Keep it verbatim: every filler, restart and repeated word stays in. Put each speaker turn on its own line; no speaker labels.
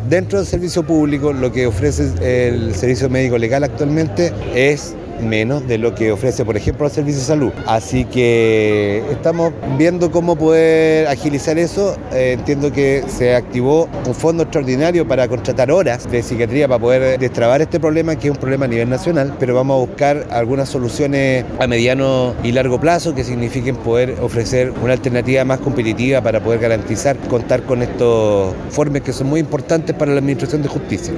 Dentro del servicio público, lo que ofrece el servicio médico legal actualmente es menos de lo que ofrece, por ejemplo, el servicio de salud. Así que estamos viendo cómo poder agilizar eso. Eh, entiendo que se activó un fondo extraordinario para contratar horas de psiquiatría para poder destrabar este problema, que es un problema a nivel nacional, pero vamos a buscar algunas soluciones a mediano y largo plazo que signifiquen poder ofrecer una alternativa más competitiva para poder garantizar contar con estos informes que son muy importantes para la administración de justicia.